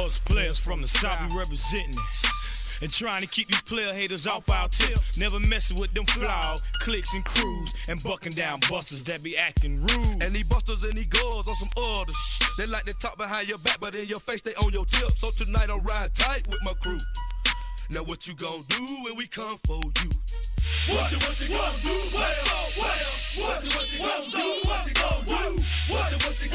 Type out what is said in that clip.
Us players from the South, we representing it. And trying to keep these player haters off our tip. Never messing with them flawed cliques and crews. And bucking down busters that be acting rude. And these busters and these girls on some other shit. They like to talk behind your back, but in your face they on your tip. So tonight I'm riding tight with my crew. Now what you gon' do when we come for you? What you gon' do? What you gon' do? What you gon' do? What you